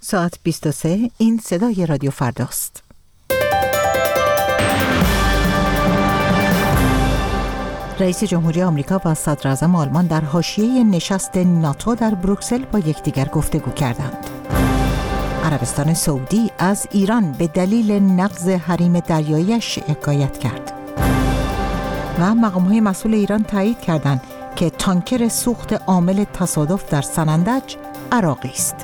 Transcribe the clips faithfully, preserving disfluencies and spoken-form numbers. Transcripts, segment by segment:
ساعت بیست و سه. این صدای رادیو فرداست. رئیس جمهوری آمریکا و صدر اعظم آلمان در حاشیه نشست ناتو در بروکسل با یکدیگر گفتگو کردند. عربستان سعودی از ایران به دلیل نقض حریم دریایی‌اش شکایت کرد. و مقام‌های مسئول ایران تایید کردند که تانکر سوخت عامل تصادف در سنندج عراقی است.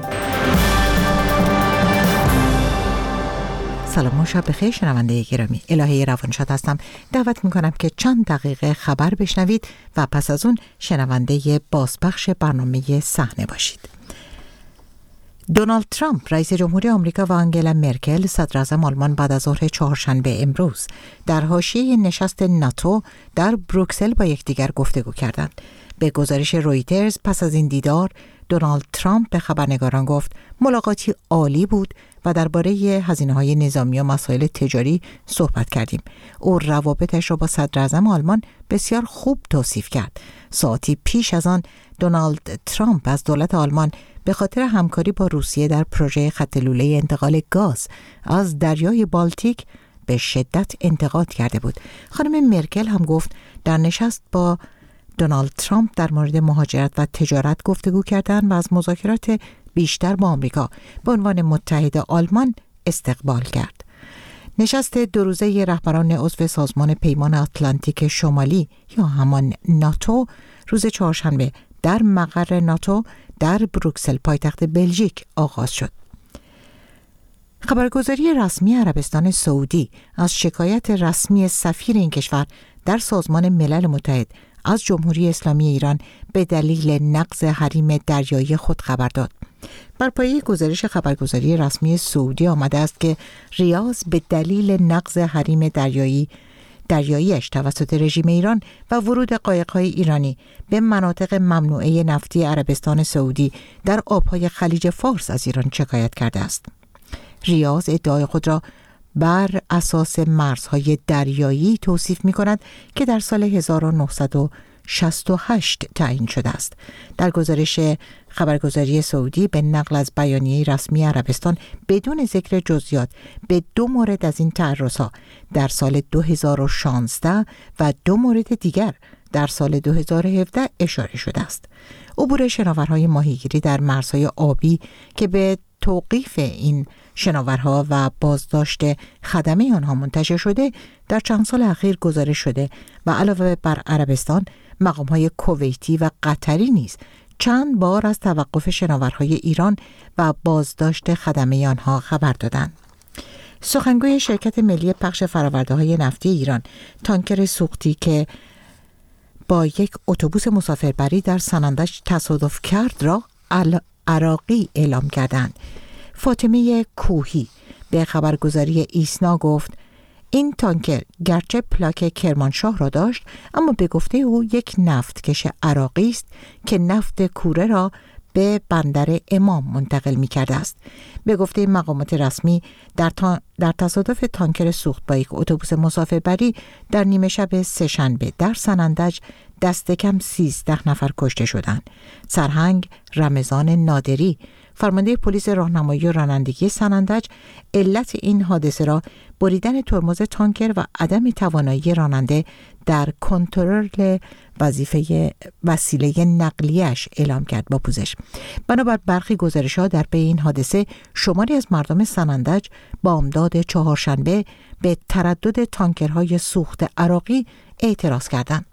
سلام و شب بخیر شنونده گرامی. الهه روانشاد هستم. دعوت میکنم که چند دقیقه خبر بشنوید و پس از اون شنونده بازپخش برنامه صحنه باشید. دونالد ترامپ رئیس جمهوری آمریکا و آنگلا مرکل صدر اعظم آلمان بعد از ظهر چهارشنبه امروز در حاشیه نشست ناتو در بروکسل با یکدیگر گفتگو کردند. به گزارش رویترز پس از این دیدار دونالد ترامپ به خبرنگاران گفت ملاقاتی عالی بود و درباره هزینه‌های نظامی و مسائل تجاری صحبت کردیم. او روابطش را با صدر اعظم آلمان بسیار خوب توصیف کرد. ساعتی پیش از آن دونالد ترامپ از دولت آلمان به خاطر همکاری با روسیه در پروژه خط لوله انتقال گاز از دریای بالتیک به شدت انتقاد کرده بود. خانم مرکل هم گفت در نشست با دونالد ترامپ در مورد مهاجرت و تجارت گفتگو کردند و از مذاکرات بیشتر با آمریکا به عنوان متحد آلمان استقبال کرد. نشست دو روزه رهبران عضو سازمان پیمان اتلانتیک شمالی یا همان ناتو روز چهارشنبه در مقر ناتو در بروکسل پایتخت بلژیک آغاز شد. خبرگزاری رسمی عربستان سعودی از شکایت رسمی سفیر این کشور در سازمان ملل متحد از جمهوری اسلامی ایران به دلیل نقض حریم دریایی خود خبر داد. بر پایه گزارش خبرگزاری رسمی سعودی آمده است که ریاض به دلیل نقض حریم دریایی دریاییش توسط رژیم ایران و ورود قایق‌های ایرانی به مناطق ممنوعه نفتی عربستان سعودی در آبهای خلیج فارس از ایران شکایت کرده است. ریاض ادعای خود را بر اساس مرزهای دریایی توصیف می‌کند که در سال هزار و نهصد و شصت و هشت تعیین شده است. در گزارش خبرگزاری سعودی به نقل از بیانیه رسمی عربستان بدون ذکر جزئیات به دو مورد از این تعرض‌ها در سال دو هزار و شانزده و دو مورد دیگر در سال دو هزار و هفده اشاره شده است. عبور شناورهای ماهیگیری در مرزهای آبی که به توقیف این شناورها و بازداشت خدمه آنها منتشر شده در چند سال اخیر گزارش شده و علاوه بر عربستان مقام‌های کویتی و قطری نیز چند بار از توقف شناورهای ایران و بازداشت خدمه آنها خبر دادند. سخنگوی شرکت ملی پخش فرآورده‌های نفتی ایران تانکر سوختی که با یک اتوبوس مسافربری در سنندج تصادف کرد را عراقی اعلام کردند. فاطمه کوهی به خبرگزاری ایسنا گفت این تانکر گرچه پلاک کرمانشاه را داشت اما به گفته او یک نفتکش عراقی است که نفت کوره را به بندر امام منتقل می کرده است. به گفته مقامات رسمی در, تا... در تصادف تانکر سوخت با یک اتوبوس مسافربری در نیمه شب سه‌شنبه در سنندج دست کم سیزده نفر کشته شدند. سرهنگ رمضان نادری فرمانده پلیس راهنمایی و رانندگی سنندج علت این حادثه را بریدن ترمز تانکر و عدم توانایی راننده در کنترل وظیفه وسیله نقلیه‌اش اعلام کرد با پوزش. بنابر برخی گزارش‌ها در پی این حادثه شماری از مردم سنندج بامداد چهارشنبه به تردد تانکرهای سوخت عراقی اعتراض کردند.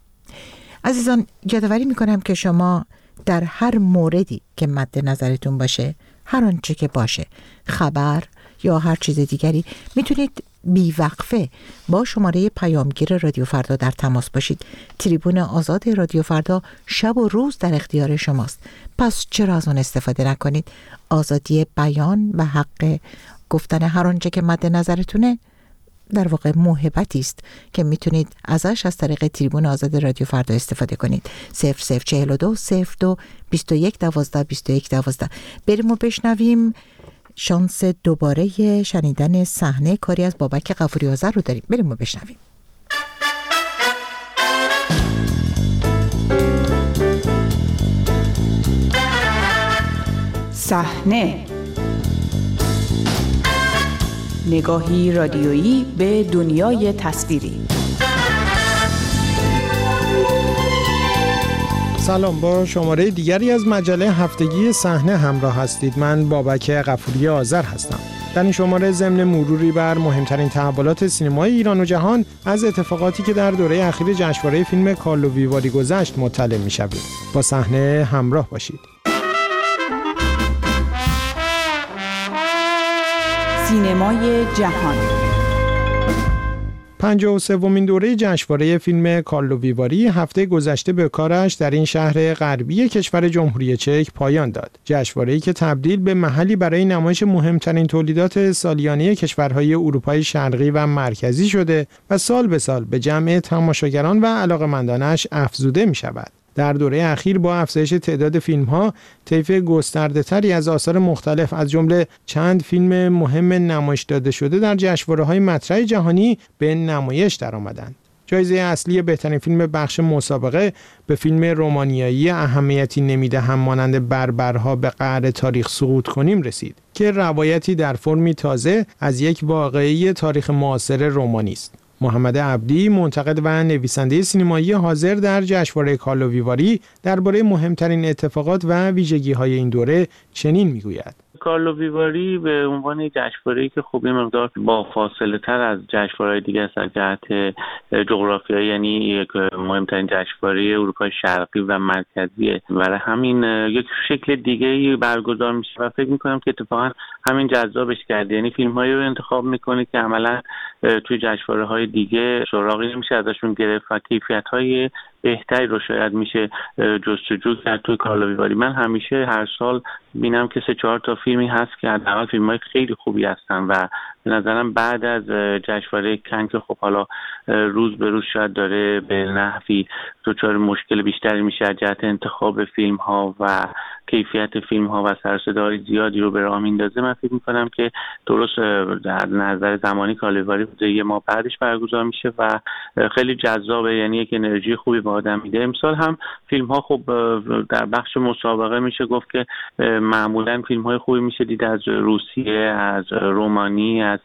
عزیزان یادآوری می‌کنم که شما در هر موردی که مد نظرتون باشه، هر آنچه که باشه، خبر یا هر چیز دیگری، میتونید بیوقفه با شماره پیامگیر رادیو فردا در تماس باشید. تریبون آزاد رادیو فردا شب و روز در اختیار شماست. پس چرا از اون استفاده نکنید؟ آزادی بیان و حق گفتن هر آنچه که مد نظرتونه در واقع موهبتی است که میتونید ازش از طریق تریبون آزاد رادیو فردا استفاده کنید. صفر صفر چهل و دو صفر دو بیست و یک دوازده بیست و یک دوازده. بریم و بشنویم شانس دوباره شنیدن صحنه کاری از بابک غفوری آذر رو داریم. بریم و بشنویم. صحنه نگاهی رادیویی به دنیای تصویری. سلام، با شماره دیگری از مجله هفتگی صحنه همراه هستید. من بابک غفوری آذر هستم. در این شماره ضمن مروری بر مهمترین تحولات سینمای ایران و جهان از اتفاقاتی که در دوره اخیر جشنواره فیلم کارلو ویواری گذشت مطلع می‌شوید. با صحنه همراه باشید. سینمای جهان. پنجاه و سومین دوره جشنواره فیلم کارلو ویواری هفته گذشته به کارش در این شهر غربی کشور جمهوری چک پایان داد. جشنواره‌ای که تبدیل به محلی برای نمایش مهمترین تولیدات سالیانه کشورهای اروپای شرقی و مرکزی شده و سال به سال به جمع تماشاگران و علاقه‌مندانش افزوده می‌شود. در دوره اخیر با افزایش تعداد فیلم‌ها، طیف گسترده‌تری از آثار مختلف از جمله چند فیلم مهم نمایش داده شده در جشنواره‌های مطرح جهانی به نمایش درآمدند. جایزه اصلی بهترین فیلم بخش مسابقه به فیلم رومانیایی اهمیتی نمیدهم مانند بربرها به قعر تاریخ سقوط کنیم رسید که روایتی در فرمی تازه از یک واقعه تاریخ معاصر رومانی است. محمد عبدی، منتقد و نویسنده سینمایی حاضر در جشنواره کارلو ویواری، درباره مهمترین اتفاقات و ویژگی‌های این دوره چنین میگوید: کارلو ویواری به عنوان جشنواره‌ای که خوب این مقدار با فاصله تر از جشنواره‌های دیگه است از جهت جغرافیایی، یعنی یک مهمترین جشنواره اروپای شرقی و مرکزیه، برای همین یک شکل دیگه‌ای برگزار میشه و فکر می‌کنم که اتفاقا همین جذابش کرده. یعنی فیلم‌هایی رو انتخاب می‌کنه که عملاً توی جشنواره‌های دیگه سراغی نمیشه ازشون گرفت و کیفیت‌های بهتری رو شاید میشه جستجو کرد توی کارلو ویواری. من همیشه هر سال بینم که سه چهار تا فیلمی هست که حداقل فیلم‌های خیلی خوبی هستن و به نظرم بعد از جشنواره کن که خب حالا روز به روز شاید داره به نحوی دچار مشکل بیشتری میشه از جهت انتخاب فیلم‌ها و کیفیت فیلم‌ها و سر و صداهای زیادی رو به راه میندازه، من فکر می‌کنم که درست در نظر زمانی کارلو ویواری یه ماه بعدش برگزار میشه و خیلی جذابه، یعنی یک انرژی خوبی به آدم میده. امسال هم فیلم‌ها خب در بخش مسابقه میشه گفت که معمولاً فیلم‌های خوبی میشه دید از روسیه، از رومانی، از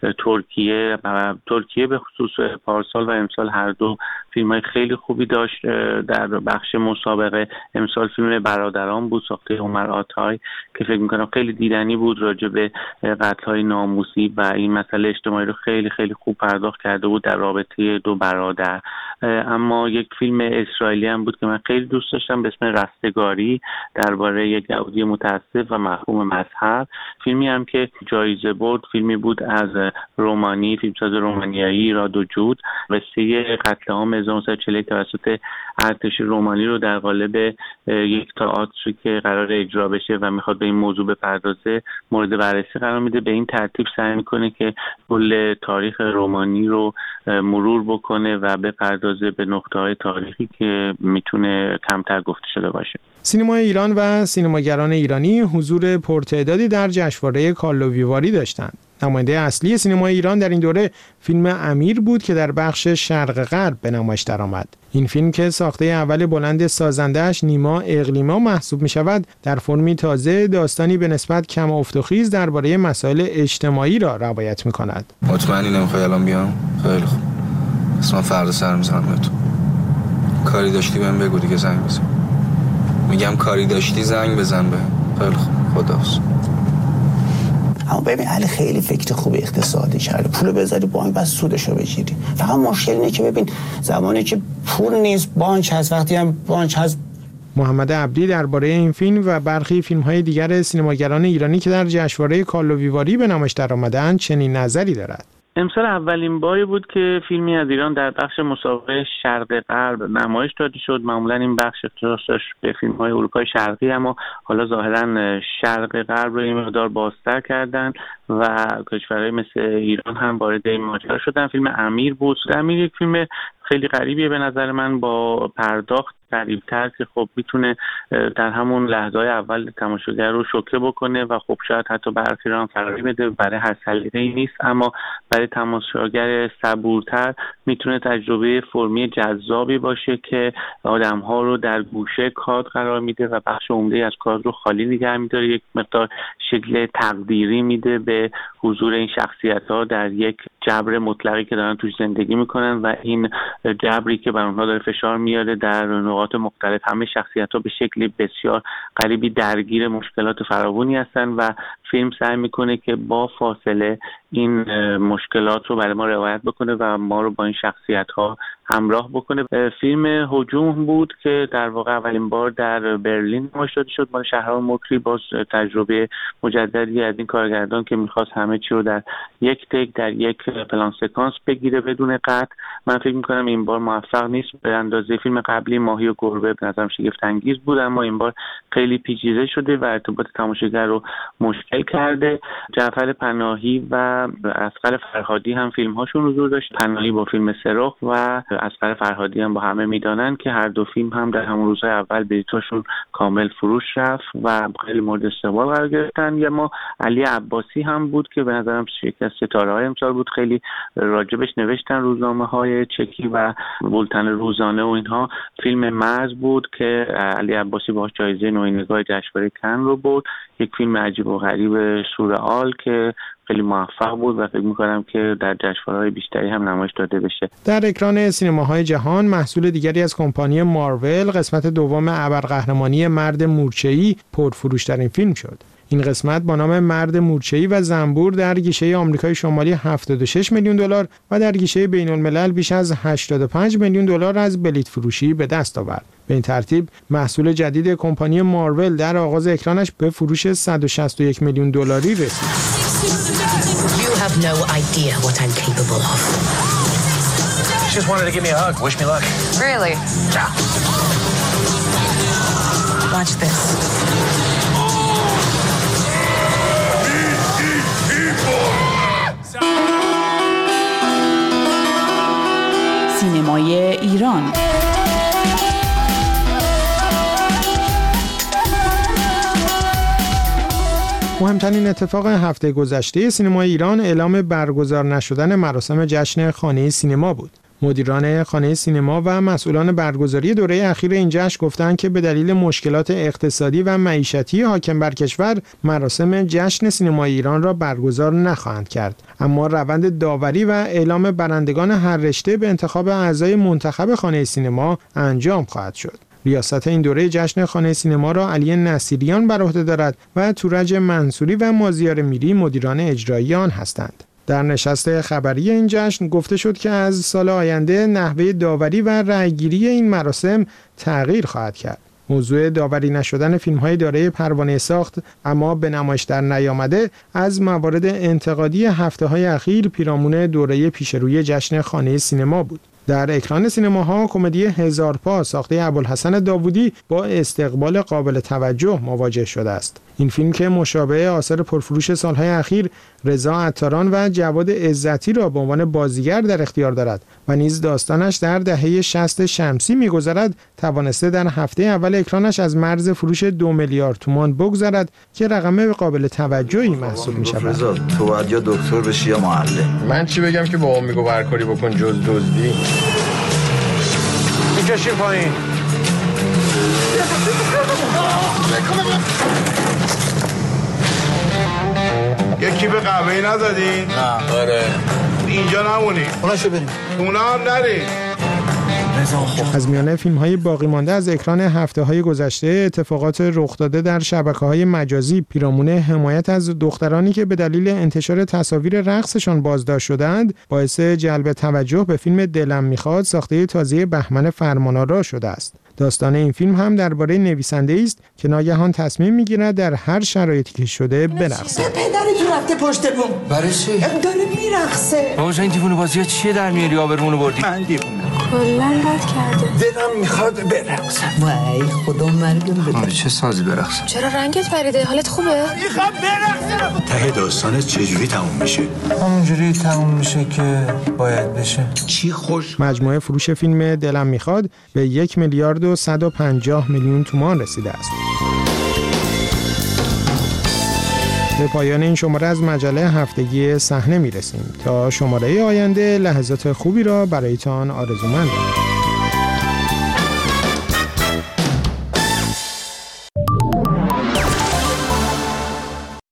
ترکیه و ترکیه به خصوص پارسال و امسال هر دو فیلم‌های خیلی خوبی داشت. در بخش مسابقه امسال فیلم برادران بود ساخته عمر آتای که فکر می‌کنم خیلی دیدنی بود، راجع به قتل‌های ناموسی و این مسئله اجتماعی رو خیلی خیلی خوب پرداخت کرده بود در رابطه دو برادر. اما یک فیلم اسرائیلی هم بود که من خیلی دوست داشتم به اسم رستگاری، درباره یک یهودی متعصب و محکوم مذهب. فیلمی هم که جایزه برد، فیلمی بود از رومانی، فیلمساز رومانیایی رادوجود، قصه قتل عام هزار و نهصد و چهل و یک توسط ارتش رومانی رو در قالب یک تئاتری که قرار اجرا بشه و میخواد به این موضوع بپردازه مورد بررسی قرار میده. به این ترتیب سعی میکنه که کل تاریخ رومانی رو مرور بکنه و بپردازه به نقطه‌های تاریخی که میتونه کمتر گفته شده باشه. سینمای ایران و سینماگران ایرانی حضور پرتعدادی در جشنواره کارلو ویواری داشتند. نماینده اصلی سینمای ایران در این دوره فیلم امیر بود که در بخش شرق غرب به نمایش درآمد. این فیلم که ساخته اول بلند سازنده‌اش نیما اقلیما محسوب می شود، در فرمی تازه داستانی به نسبت کم افت و خیز درباره مسائل اجتماعی را روایت می کند. مطمئنی نمیخوای الان بیام؟ خیلی خوب. اصلا فردا سر میزنم به تو. کاری داشتی بهم بگو دیگه، زنگ بزن. میگم کاری داشتی زنگ بزن به. خیلی خوب. خداحافظ. اما ببین علی خیلی فکر خوبی اقتصادی کرده، پول بذاری بانک بس سودشو بگیری. فقط مشکل اینه که ببین زمانی که پول نیست بانک هست، وقتی هم بانک هست. محمد عبدی درباره این فیلم و برخی فیلم‌های دیگر سینماگران ایرانی که در جشنواره کارلو ویواری به نمایش درآمدند چنین نظری دارد. امسال اولین باری بود که فیلمی از ایران در بخش مسابقه شرق غرب نمایش داده شد. معمولا این بخش اختصاص داشت به فیلم‌های اروپای شرقی، اما حالا ظاهراً شرق غرب رو این مقدار بازتر کردن و کشورهای مثل ایران هم وارد این ماجرا شدن. فیلم امیر بود. امیر یک فیلم خیلی غریبیه به نظر من، با پرداخت غریب‌تر که خب میتونه در همون لحظه‌های اول تماشاگر رو شوکه بکنه و خب شاید حتی برخی رو هم فراری بده. برای هر سلیقه‌ای نیست، اما برای تماشاگر صبورتر میتونه تجربه فرمی جذابی باشه که آدم‌ها رو در گوشه کادر قرار میده و بخش عمده از کادر رو خالی نگه می‌داره. یک مقدار شکل تقدیری میده به حضور این شخصیت‌ها در یک جبر مطلقی که دارن توش زندگی میکنن و این جبری که بر اونها داره فشار میاره در نقاط مختلف. همه شخصیت‌ها به شکلی بسیار غریبی درگیر مشکلات فراوانی هستن و فیلم سعی میکنه که با فاصله این مشکلات رو برای ما روایت بکنه و ما رو با این شخصیت‌ها همراه بکنه. فیلم هجوم بود که در واقع اولین بار در برلین نمایش داده شد با شهرام مکری، باز تجربه مجددی از این کارگردان که میخواست همه چی رو در یک تک در یک پلان سکانس بگیره بدون قطع. من فکر میکنم این بار موفق نیست به اندازه فیلم قبلی ماهی و گربه، به نظرم شگفت انگیز بود، اما این بار خیلی پیچیده شده و ارتباط تماشاگر رو مشکل کرده. جعفر پناهی و اصغر فرهادی هم فیلم هاشون حضور داشت. پناهی با فیلم سرخ و اصغر فرهادی هم با همه میدانن که هر دو فیلم هم در همون روزهای اول بلیطاشون کامل فروش رفت و خیلی مورد استقبال قرار گرفتن. یا ما علی عباسی هم بود که به نظرم یکی از ستاره‌های امسال بود، خیلی راجبش نوشتن روزنامه‌های چکی و بولتن روزانه و اینها. فیلم مرز بود که علی عباسی باهاش جایزه نوینگاه جشنواره کن رو برد، یک فیلم عجیب و غریب سورئال که خیلی موفق بود و فکر می‌کنم که در جشنواره‌های بیشتری هم نمایش داده بشه. در اکران سینماهای جهان محصول دیگری از کمپانی مارول، قسمت دوم ابرقهرمانی مرد مورچه‌ای پرفروش‌ترین فیلم شد. این قسمت با نام مرد مورچه‌ای و زنبور در گیشه آمریکای شمالی هفتاد و شش میلیون دلار و در گیشه بین‌الملل بیش از هشتاد و پنج میلیون دلار از بلیط فروشی به دست آورد. به این ترتیب محصول جدید کمپانی مارول در آغاز اکرانش به فروش صد و شصت و یک میلیون دلاری رسید. You have no idea what I'm capable of. She just wanted to give me a hug. Wish me luck. Really? Yeah. Watch this. سینمای ایران. مهمترین اتفاق هفته گذشته سینمای ایران اعلام برگزار نشدن مراسم جشن خانه سینما بود. مدیران خانه سینما و مسئولان برگزاری دوره اخیر این جشن گفتند که به دلیل مشکلات اقتصادی و معیشتی حاکم بر کشور مراسم جشن سینمای ایران را برگزار نخواهند کرد، اما روند داوری و اعلام برندگان هر رشته به انتخاب اعضای منتخب خانه سینما انجام خواهد شد. ریاست این دوره جشن خانه سینما را علی نصیریان بر عهده دارد و تورج منصوری و مازیار میری مدیران اجرایی آن هستند. در نشست خبری این جشن گفته شد که از سال آینده نحوه داوری و رأیگیری این مراسم تغییر خواهد کرد. موضوع داوری نشدن فیلم‌های دارای پروانه ساخت اما به نمایش در نیامده از موارد انتقادی هفته‌های اخیر پیرامون دوره پیشروی جشن خانه سینما بود. در اکران سینماها کمدی هزار پا ساخته ابوالحسن داوودی با استقبال قابل توجه مواجه شده است. این فیلم که مشابه آثار پرفروش سالهای اخیر رضا عطاران و جواد عزتی را به عنوان بازیگر در اختیار دارد و نیز داستانش در دهه شصت شمسی می‌گذرد، توانسته در هفته اول اکرانش از مرز فروش دو میلیارد تومان بگذرد که رقم قابل توجهی محسوب می‌شود. رضا تو باید یا دکتر بشی یا معلم. من چی بگم که بابام میگه هر کاری بکن جز دزدی. میکشیم پایین. یکی به قهوه‌ای ندادین؟ نه. آره. اینجا نمونی. خونه‌شو بریم. خونه هم نریم. از میانه فیلم‌های باقی مانده از اکران هفته‌های گذشته، اتفاقات رخ داده در شبکه‌های مجازی پیرامون حمایت از دخترانی که به دلیل انتشار تصاویر رقصشان بازداشت شدند، باعث جلب توجه به فیلم دلم میخواد ساخته تازه بهمن فرمانآرا شده است. داستان این فیلم هم درباره نویسنده است که ناگهان تصمیم میگیرد در هر شرایطی که شده برقصه. پدرتون رفته پشت بوم. برای چی؟ داره میرقصه. بابا این دیوونه بازی‌ها چیه در میاری آبرمونو بردی؟ من دیوونه. کلاً بد کرده. دلم میخواد برقصم. وای خدا مرگم بده. چه سازی برقصم؟ چرا رنگت پریده؟ حالت خوبه؟ میخوام برقصم. ته داستان چجوری تموم میشه؟ همونجوری تموم میشه که باید بشه. چی خوش؟ مجموعه فروش فیلم دلم میخواد به یک میلیارد و صد و پنجاه میلیون تومان رسیده است. به پایان این شماره از مجله هفتگی صحنه میرسیم. تا شماره آینده لحظات خوبی را برایتان آرزومندم.